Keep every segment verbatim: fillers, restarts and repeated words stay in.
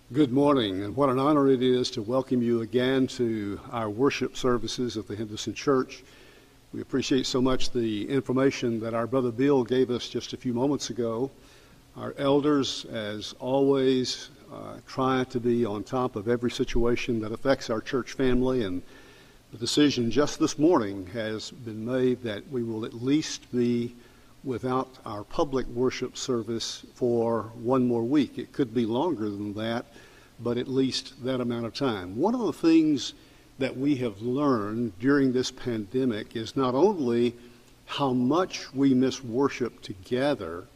Good morning, and what an honor it is to welcome you again to our worship services at the Henderson Church. We appreciate so much the information that our brother Bill gave us just a few moments ago. Our elders, as always, uh, try to be on top of every situation that affects our church family, and the decision just this morning has been made that we will at least be without our public worship service for one more week. It could be longer than that, but at least that amount of time. One of the things that we have learned during this pandemic is not only how much we miss worship together,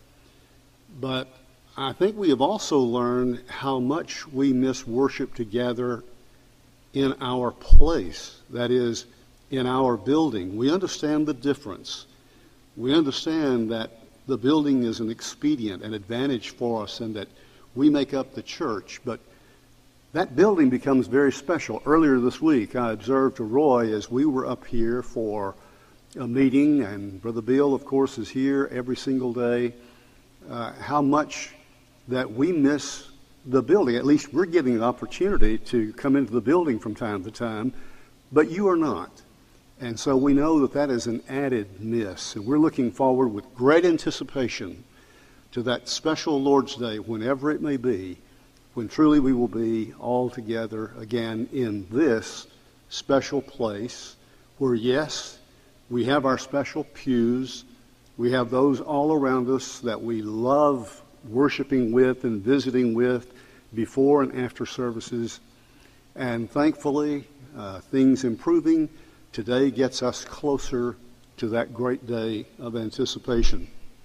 but I think we have also learned how much we miss worship together in our place, that is, in our building. We understand the difference. We understand that the building is an expedient, an advantage for us, and that we make up the church. But that building becomes very special. Earlier this week, I observed Roy as we were up here for a meeting, and Brother Bill, of course, is here every single day, uh, how much that we miss the building. At least we're getting an opportunity to come into the building from time to time, but you are not. And so we know that that is an added miss. And we're looking forward with great anticipation to that special Lord's Day, whenever it may be, when truly we will be all together again in this special place where, yes, we have our special pews. We have those all around us that we love worshiping with and visiting with before and after services. And thankfully, uh, things improving today gets us closer to that great day of anticipation.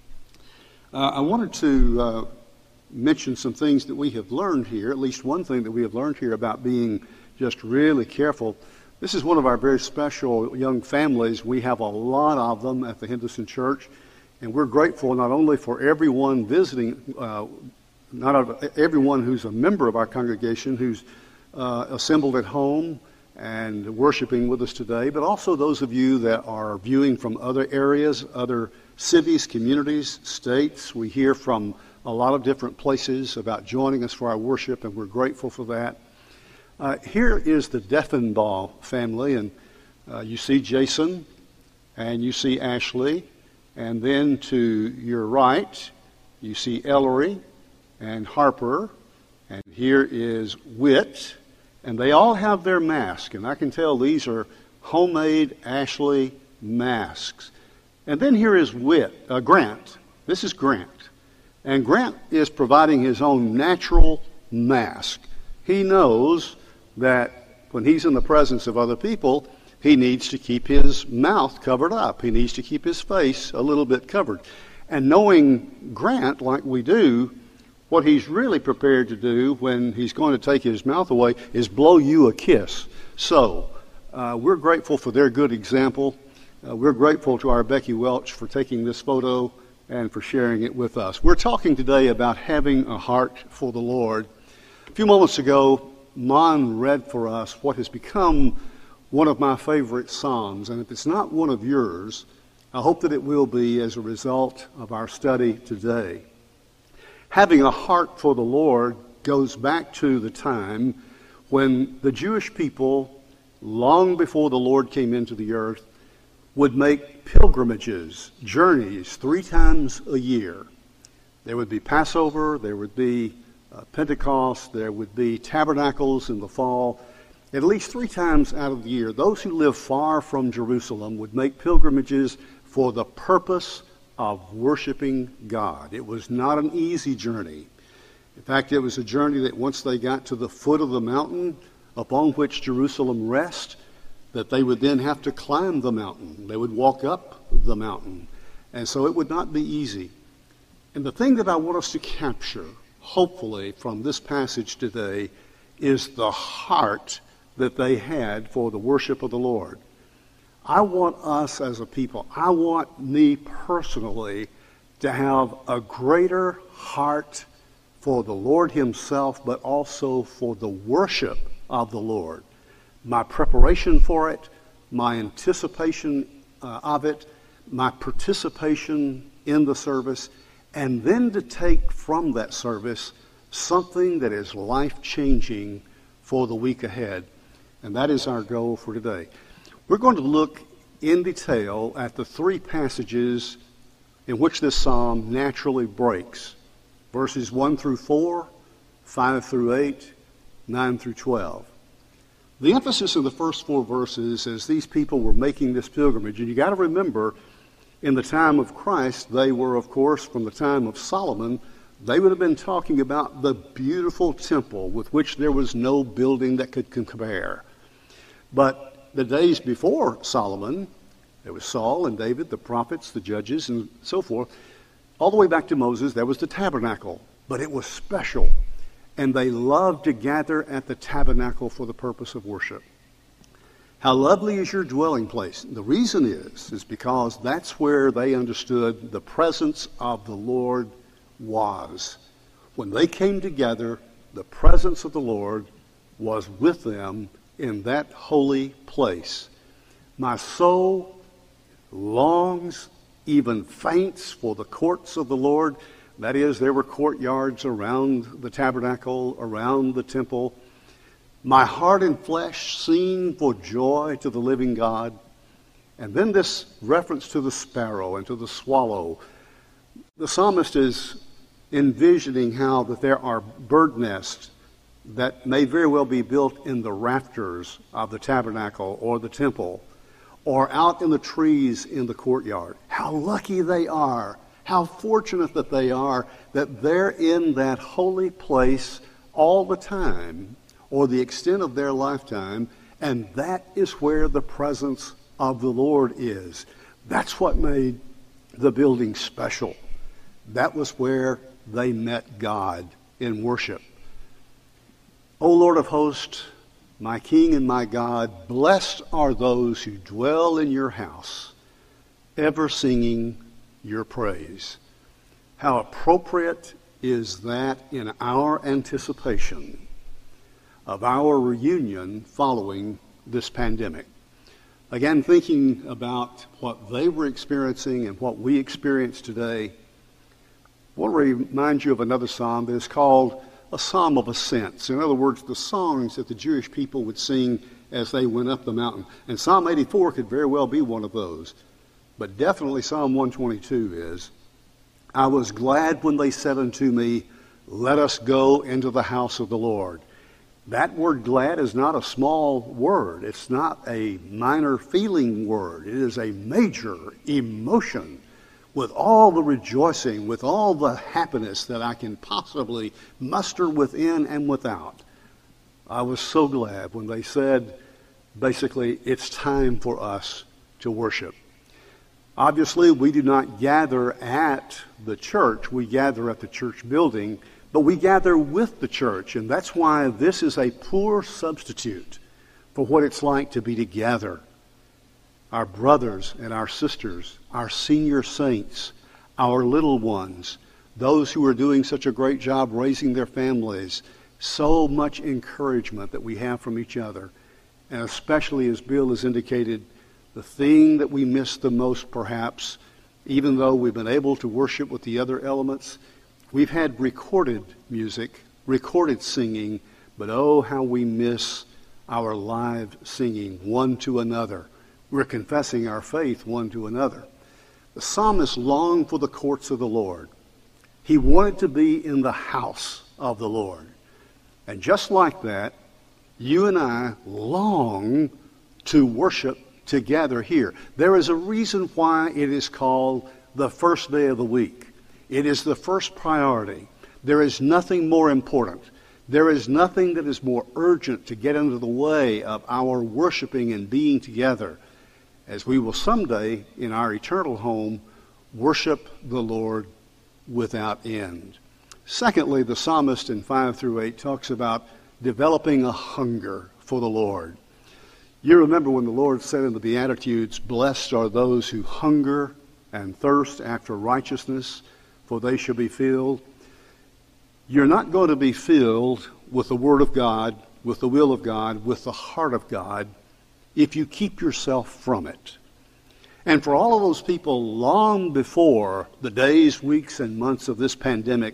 Uh, I wanted to uh, mention some things that we have learned here, at least one thing that we have learned here about being just really careful. This is one of our very special young families. We have a lot of them at the Henderson Church, and we're grateful not only for everyone visiting, uh, not everyone who's a member of our congregation who's uh, assembled at home and worshiping with us today, but also those of you that are viewing from other areas, other cities, communities, states. We hear from a lot of different places about joining us for our worship, and we're grateful for that. Uh, here is the Deffenbaugh family, and uh, you see Jason, and you see Ashley, and then to your right, you see Ellery and Harper, and here is Whit. And they all have their mask, and I can tell these are homemade Ashley masks. And then here is Whit, uh, Grant. This is Grant. And Grant is providing his own natural mask. He knows that when he's in the presence of other people, he needs to keep his mouth covered up. He needs to keep his face a little bit covered. And knowing Grant like we do, what he's really prepared to do when he's going to take his mouth away is blow you a kiss. So uh, we're grateful for their good example. Uh, we're grateful to our Becky Welch for taking this photo and for sharing it with us. We're talking today about having a heart for the Lord. A few moments ago, Mon read for us what has become one of my favorite Psalms. And if it's not one of yours, I hope that it will be as a result of our study today. Having a heart for the Lord goes back to the time when the Jewish people, long before the Lord came into the earth, would make pilgrimages, journeys, three times a year. There would be Passover, there would be uh, Pentecost, there would be tabernacles in the fall. At least three times out of the year, those who live far from Jerusalem would make pilgrimages for the purpose of worshiping God. It was not an easy journey. In fact, it was a journey that once they got to the foot of the mountain upon which Jerusalem rests, that they would then have to climb the mountain. They would walk up the mountain. And so it would not be easy. And the thing that I want us to capture, hopefully, from this passage today is the heart that they had for the worship of the Lord. I want us as a people, I want me personally to have a greater heart for the Lord himself, but also for the worship of the Lord. My preparation for it, my anticipation uh, of it, my participation in the service, and then to take from that service something that is life-changing for the week ahead. And that is our goal for today. We're going to look in detail at the three passages in which this psalm naturally breaks. Verses one through four, five through eight, nine through twelve. The emphasis of the first four verses is these people were making this pilgrimage. And you got to remember, in the time of Christ, they were, of course, from the time of Solomon, they would have been talking about the beautiful temple with which there was no building that could compare. But the days before Solomon, there was Saul and David, the prophets, the judges, and so forth. All the way back to Moses, there was the tabernacle. But it was special. And they loved to gather at the tabernacle for the purpose of worship. How lovely is your dwelling place? The reason is, is because that's where they understood the presence of the Lord was. When they came together, the presence of the Lord was with them in that holy place. My soul longs, even faints, for the courts of the Lord. That is, there were courtyards around the tabernacle, around the temple. My heart and flesh sing for joy to the living God. And then this reference to the sparrow and to the swallow. The psalmist is envisioning how that there are bird nests that may very well be built in the rafters of the tabernacle or the temple, or out in the trees in the courtyard. How lucky they are, how fortunate that they are that they're in that holy place all the time, or the extent of their lifetime, and that is where the presence of the Lord is. That's what made the building special. That was where they met God in worship. O Lord of hosts, my King and my God, blessed are those who dwell in your house, ever singing your praise. How appropriate is that in our anticipation of our reunion following this pandemic. Again, thinking about what they were experiencing and what we experience today, I want to remind you of another psalm that is called a psalm of ascents. In other words, the songs that the Jewish people would sing as they went up the mountain. And Psalm eighty-four could very well be one of those. But definitely Psalm one twenty-two is, I was glad when they said unto me, let us go into the house of the Lord. That word glad is not a small word. It's not a minor feeling word. It is a major emotion. With all the rejoicing, with all the happiness that I can possibly muster within and without. I was so glad when they said, basically, it's time for us to worship. Obviously, we do not gather at the church. We gather at the church building, but we gather with the church, and that's why this is a poor substitute for what it's like to be together. Our brothers and our sisters, our senior saints, our little ones, those who are doing such a great job raising their families, so much encouragement that we have from each other. And especially, as Bill has indicated, the thing that we miss the most perhaps, even though we've been able to worship with the other elements, we've had recorded music, recorded singing, but oh, how we miss our live singing one to another. We're confessing our faith one to another. The psalmist longed for the courts of the Lord. He wanted to be in the house of the Lord. And just like that, you and I long to worship together here. There is a reason why it is called the first day of the week. It is the first priority. There is nothing more important. There is nothing that is more urgent to get into the way of our worshiping and being together, as we will someday, in our eternal home, worship the Lord without end. Secondly, the psalmist in five through eight talks about developing a hunger for the Lord. You remember when the Lord said in the Beatitudes, blessed are those who hunger and thirst after righteousness, for they shall be filled. You're not going to be filled with the Word of God, with the will of God, with the heart of God, if you keep yourself from it. And for all of those people long before the days, weeks, and months of this pandemic,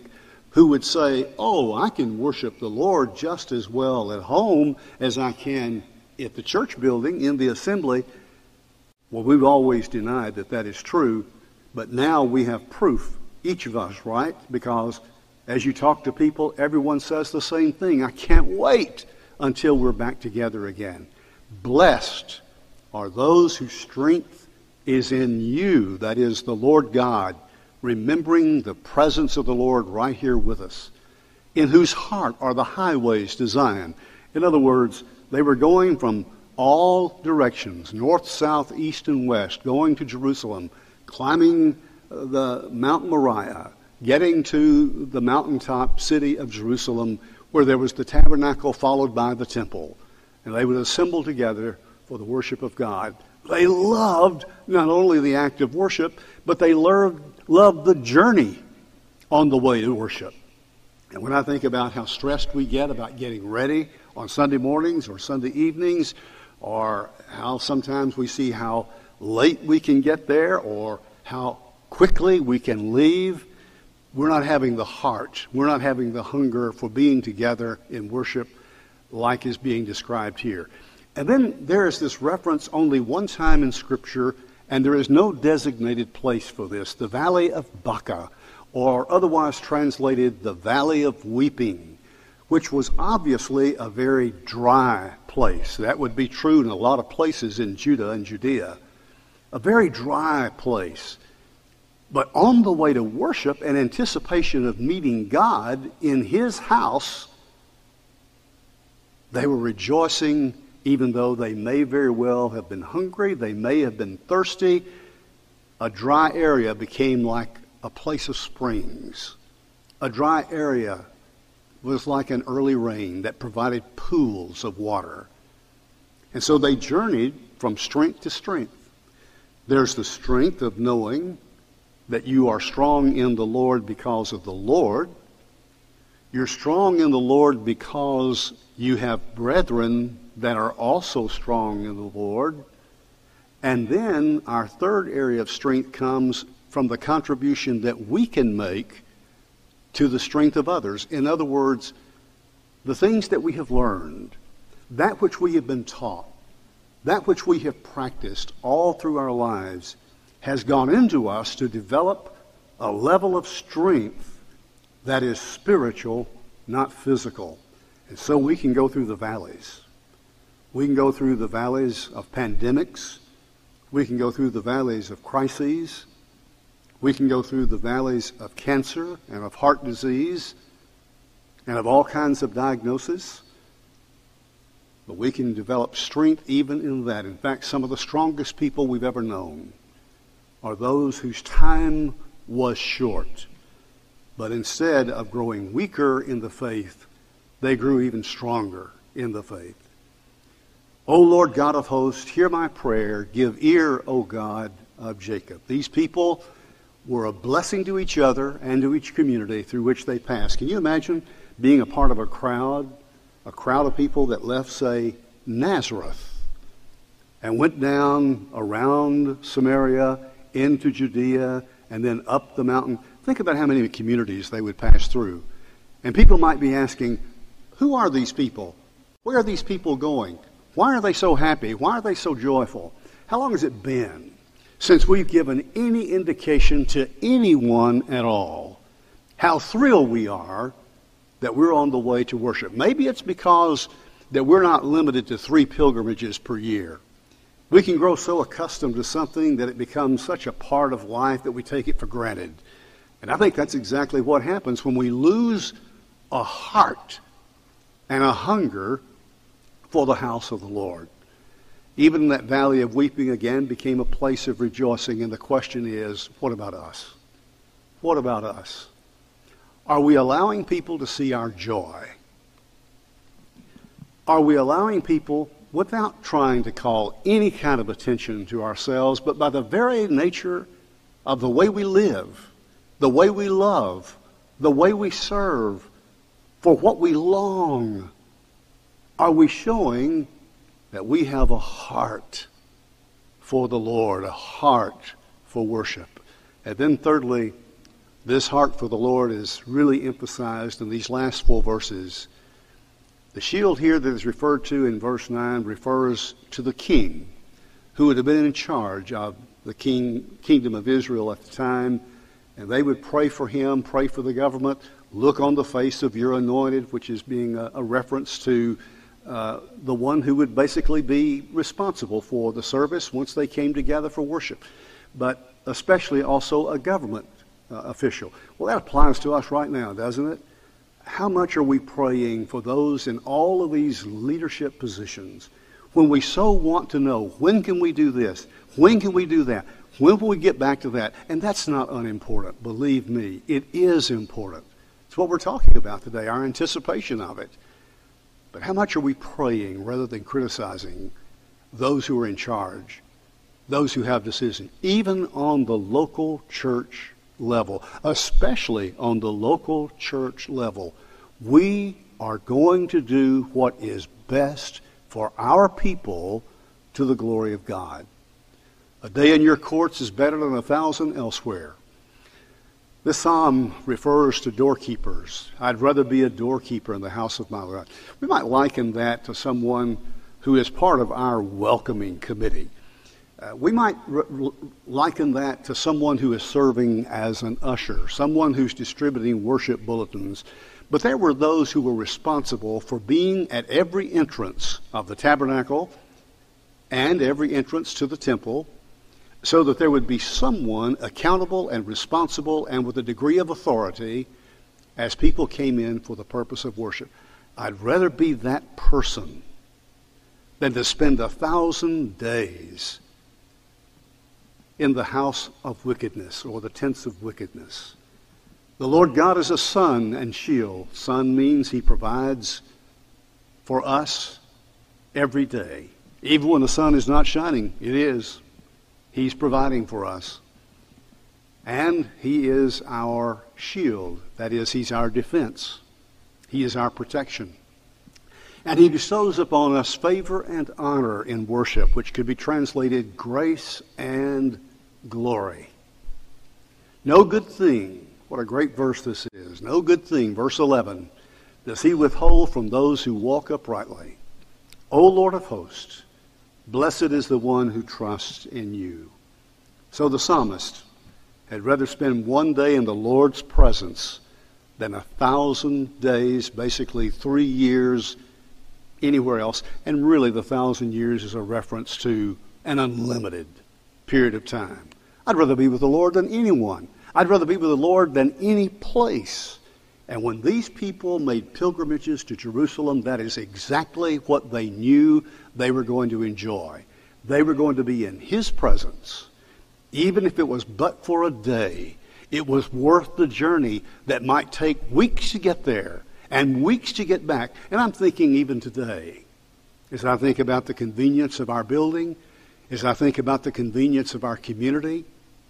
who would say, oh, I can worship the Lord just as well at home as I can at the church building, in the assembly. Well, we've always denied that that is true, but now we have proof, each of us, right? Because as you talk to people, everyone says the same thing. I can't wait until we're back together again. Blessed are those whose strength is in you, that is the Lord God, remembering the presence of the Lord right here with us, in whose heart are the highways to Zion. In other words, they were going from all directions, north, south, east, and west, going to Jerusalem, climbing the Mount Moriah, getting to the mountaintop city of Jerusalem, where there was the tabernacle followed by the temple. And they would assemble together for the worship of God. They loved not only the act of worship, but they loved, loved the journey on the way to worship. And when I think about how stressed we get about getting ready on Sunday mornings or Sunday evenings, or how sometimes we see how late we can get there, or how quickly we can leave, we're not having the heart, we're not having the hunger for being together in worship like is being described here. And then there is this reference only one time in Scripture, and there is no designated place for this, the Valley of Baca, or otherwise translated the Valley of Weeping, which was obviously a very dry place. That would be true in a lot of places in Judah and Judea. A very dry place. But on the way to worship, in anticipation of meeting God in His house, they were rejoicing, even though they may very well have been hungry, they may have been thirsty. A dry area became like a place of springs. A dry area was like an early rain that provided pools of water. And so they journeyed from strength to strength. There's the strength of knowing that you are strong in the Lord because of the Lord. You're strong in the Lord because you have brethren that are also strong in the Lord. And then our third area of strength comes from the contribution that we can make to the strength of others. In other words, the things that we have learned, that which we have been taught, that which we have practiced all through our lives has gone into us to develop a level of strength that is spiritual, not physical. And so we can go through the valleys. We can go through the valleys of pandemics. We can go through the valleys of crises. We can go through the valleys of cancer and of heart disease and of all kinds of diagnoses. But we can develop strength even in that. In fact, some of the strongest people we've ever known are those whose time was short. But instead of growing weaker in the faith, they grew even stronger in the faith. O Lord God of hosts, hear my prayer. Give ear, O God of Jacob. These people were a blessing to each other and to each community through which they passed. Can you imagine being a part of a crowd, a crowd of people that left, say, Nazareth, and went down around Samaria into Judea and then up the mountain? Think about how many communities they would pass through. And people might be asking, who are these people? Where are these people going? Why are they so happy? Why are they so joyful? How long has it been since we've given any indication to anyone at all how thrilled we are that we're on the way to worship? Maybe it's because that we're not limited to three pilgrimages per year. We can grow so accustomed to something that it becomes such a part of life that we take it for granted. And I think that's exactly what happens when we lose a heart and a hunger for the house of the Lord. Even that valley of weeping again became a place of rejoicing. And the question is, what about us? What about us? Are we allowing people to see our joy? Are we allowing people, without trying to call any kind of attention to ourselves, but by the very nature of the way we live, the way we love, the way we serve, for what we long, are we showing that we have a heart for the Lord, a heart for worship? And then thirdly, This heart for the Lord is really emphasized in these last four verses. The shield here that is referred to in verse nine refers to the king who would have been in charge of the king, kingdom of Israel at the time, and they would pray for him, pray for the government, look on the face of your anointed, which is being a, a reference to uh, the one who would basically be responsible for the service once they came together for worship, but especially also a government uh, official. Well, that applies to us right now, doesn't it? How much are we praying for those in all of these leadership positions when we so want to know, when can we do this? When can we do that? When will we get back to that? And that's not unimportant. Believe me, it is important. It's what we're talking about today, our anticipation of it. But how much are we praying rather than criticizing those who are in charge, those who have decisions, even on the local church level, especially on the local church level? We are going to do what is best for our people to the glory of God. A day in your courts is better than a thousand elsewhere. This psalm refers to doorkeepers. I'd rather be a doorkeeper in the house of my God. We might liken that to someone who is part of our welcoming committee. Uh, we might r- r- liken that to someone who is serving as an usher, someone who's distributing worship bulletins. But there were those who were responsible for being at every entrance of the tabernacle and every entrance to the temple, so that there would be someone accountable and responsible and with a degree of authority as people came in for the purpose of worship. I'd rather be that person than to spend a thousand days in the house of wickedness or the tents of wickedness. The Lord God is a sun and shield. Sun means he provides for us every day. Even when the sun is not shining, it is. He's providing for us. And he is our shield. That is, he's our defense. He is our protection. And he bestows upon us favor and honor in worship, which could be translated grace and glory. No good thing, what a great verse this is, no good thing, verse eleven, does he withhold from those who walk uprightly. O Lord of hosts, blessed is the one who trusts in you. So the psalmist had rather spend one day in the Lord's presence than a thousand days, basically three years anywhere else. And really the thousand years is a reference to an unlimited period of time. I'd rather be with the Lord than anyone. I'd rather be with the Lord than any place. And when these people made pilgrimages to Jerusalem, that is exactly what they knew they were going to enjoy. They were going to be in his presence. Even if it was but for a day, it was worth the journey that might take weeks to get there and weeks to get back. And I'm thinking even today, as I think about the convenience of our building, as I think about the convenience of our community,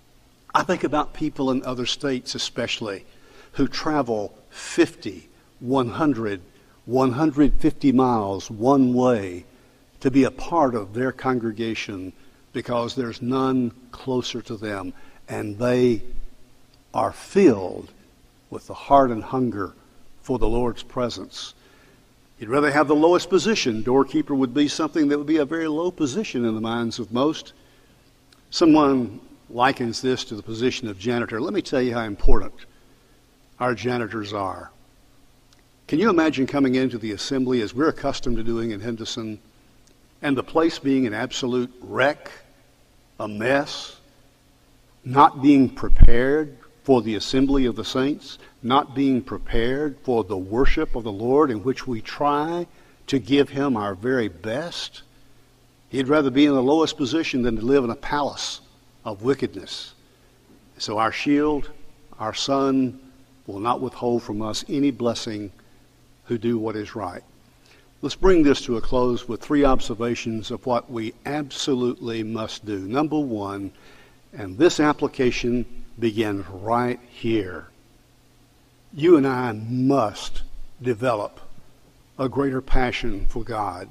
I think about people in other states especially who travel fifty, one hundred, one hundred fifty miles one way to be a part of their congregation because there's none closer to them, and they are filled with the heart and hunger for the Lord's presence. You'd rather have the lowest position. Doorkeeper would be something that would be a very low position in the minds of most. Someone likens this to the position of janitor. Let me tell you how important our janitors are. Can you imagine coming into the assembly as we're accustomed to doing in Henderson, and the place being an absolute wreck, a mess, not being prepared for the assembly of the saints, not being prepared for the worship of the Lord in which we try to give him our very best? He'd rather be in the lowest position than to live in a palace of wickedness. So our shield, our sun, will not withhold from us any blessing who do what is right. Let's bring this to a close with three observations of what we absolutely must do. Number one, and this application begins right here. You and I must develop a greater passion for God.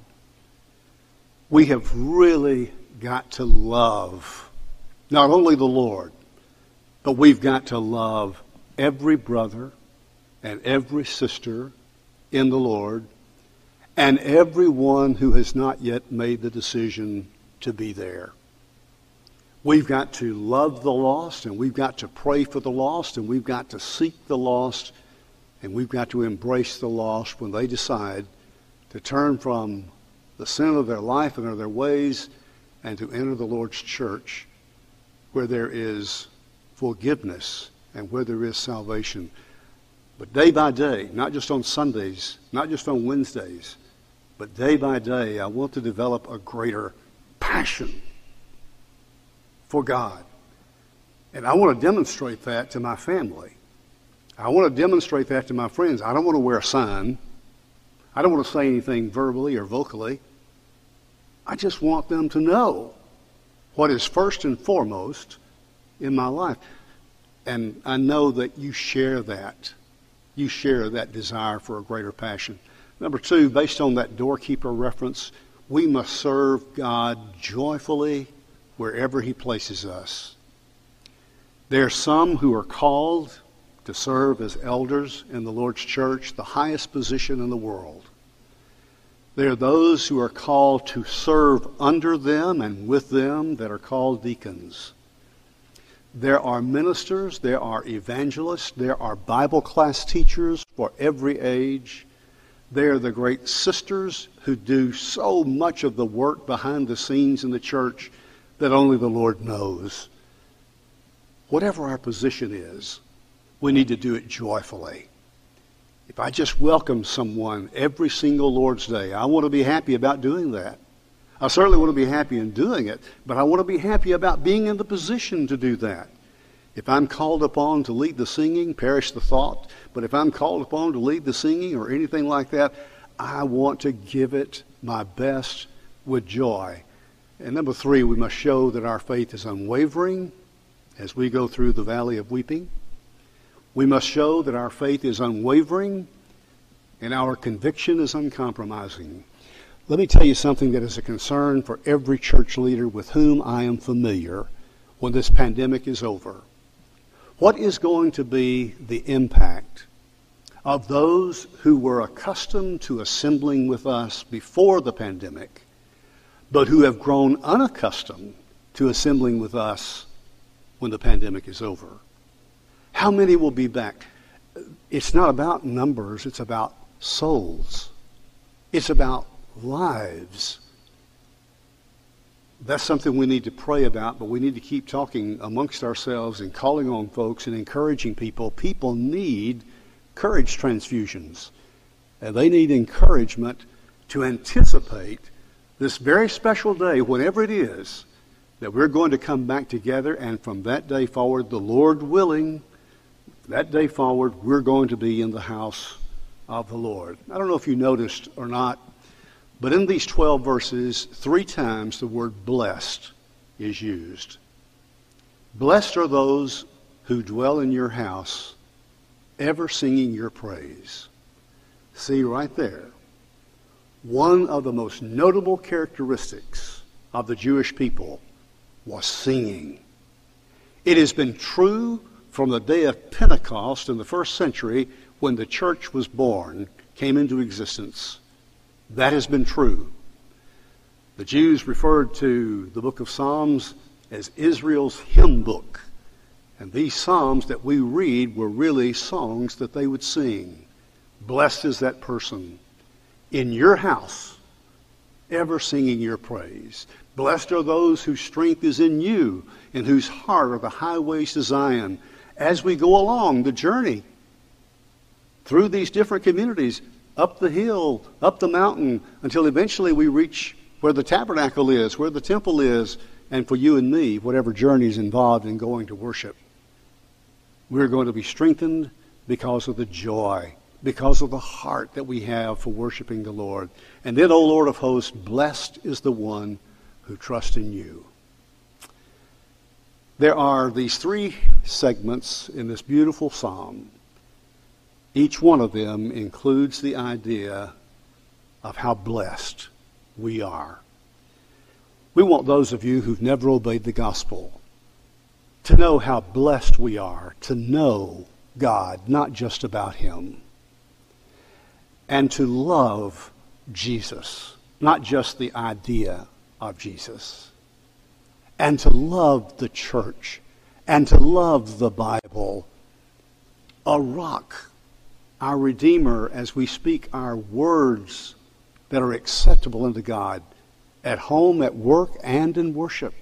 We have really got to love not only the Lord, but we've got to love every brother and every sister in the Lord, and everyone who has not yet made the decision to be there. We've got to love the lost, and we've got to pray for the lost, and we've got to seek the lost, and we've got to embrace the lost when they decide to turn from the sin of their life and of their ways and to enter the Lord's church, where there is forgiveness and where there is salvation. But day by day, not just on Sundays, not just on Wednesdays, but day by day, I want to develop a greater passion for God. And I want to demonstrate that to my family. I want to demonstrate that to my friends. I don't want to wear a sign. I don't want to say anything verbally or vocally. I just want them to know what is first and foremost in my life. And I know that you share that. You share that desire for a greater passion. Number two, based on that doorkeeper reference, we must serve God joyfully wherever he places us. There are some who are called to serve as elders in the Lord's church, the highest position in the world. There are those who are called to serve under them and with them that are called deacons. There are ministers, there are evangelists, there are Bible class teachers for every age. There are the great sisters who do so much of the work behind the scenes in the church that only the Lord knows. Whatever our position is, we need to do it joyfully. If I just welcome someone every single Lord's Day, I want to be happy about doing that. I certainly want to be happy in doing it, but I want to be happy about being in the position to do that. If I'm called upon to lead the singing, perish the thought, but if I'm called upon to lead the singing or anything like that, I want to give it my best with joy. And number three, we must show that our faith is unwavering as we go through the valley of weeping. We must show that our faith is unwavering and our conviction is uncompromising. Let me tell you something that is a concern for every church leader with whom I am familiar when this pandemic is over. What is going to be the impact of those who were accustomed to assembling with us before the pandemic, but who have grown unaccustomed to assembling with us when the pandemic is over? How many will be back? It's not about numbers, it's about souls. It's about lives. That's something we need to pray about, but we need to keep talking amongst ourselves and calling on folks and encouraging people. People need courage transfusions, and they need encouragement to anticipate this very special day, whenever it is, that we're going to come back together, and from that day forward, the Lord willing, that day forward, we're going to be in the house of the Lord. I don't know if you noticed or not, but in these twelve verses, three times the word blessed is used. Blessed are those who dwell in your house, ever singing your praise. See right there, one of the most notable characteristics of the Jewish people was singing. It has been true from the day of Pentecost in the first century, when the church was born, came into existence. That has been true. The Jews referred to the book of Psalms as Israel's hymn book. And these psalms that we read were really songs that they would sing. Blessed is that person in your house, ever singing your praise. Blessed are those whose strength is in you, and whose heart are the highways to Zion. As we go along the journey through these different communities, up the hill, up the mountain, until eventually we reach where the tabernacle is, where the temple is, and for you and me, whatever journey is involved in going to worship, we're going to be strengthened because of the joy, because of the heart that we have for worshiping the Lord. And then, O Lord of hosts, blessed is the one who trusts in you. There are these three segments in this beautiful psalm. Each one of them includes the idea of how blessed we are. We want those of you who've never obeyed the gospel to know how blessed we are, to know God, not just about him. And to love Jesus, not just the idea of Jesus. And to love the church, and to love the Bible. A rock, our Redeemer, as we speak our words that are acceptable unto God, at home, at work, and in worship.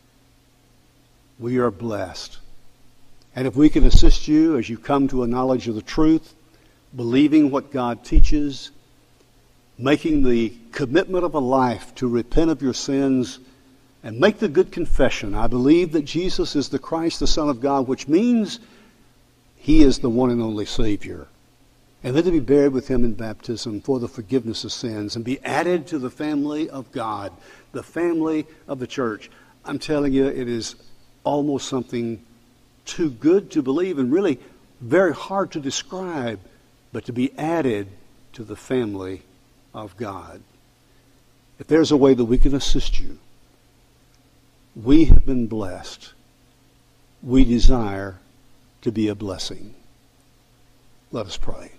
We are blessed. And if we can assist you as you come to a knowledge of the truth, believing what God teaches, making the commitment of a life to repent of your sins, and make the good confession, I believe that Jesus is the Christ, the Son of God, which means he is the one and only Savior. And then to be buried with him in baptism for the forgiveness of sins and be added to the family of God, the family of the church. I'm telling you, it is almost something too good to believe and really very hard to describe, but to be added to the family of God. If there's a way that we can assist you, we have been blessed. We desire to be a blessing. Let us pray.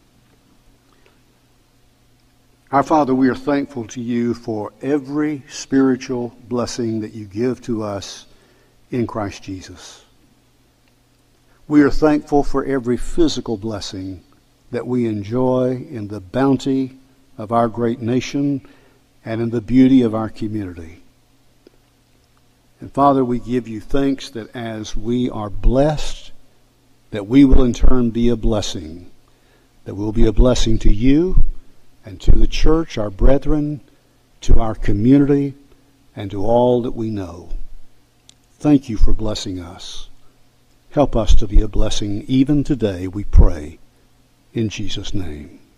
Our Father, we are thankful to you for every spiritual blessing that you give to us in Christ Jesus. We are thankful for every physical blessing that we enjoy in the bounty of our great nation and in the beauty of our community. And Father, we give you thanks that as we are blessed, that we will in turn be a blessing, that we'll be a blessing to you and to the church, our brethren, to our community, and to all that we know. Thank you for blessing us. Help us to be a blessing even today, we pray, in Jesus' name.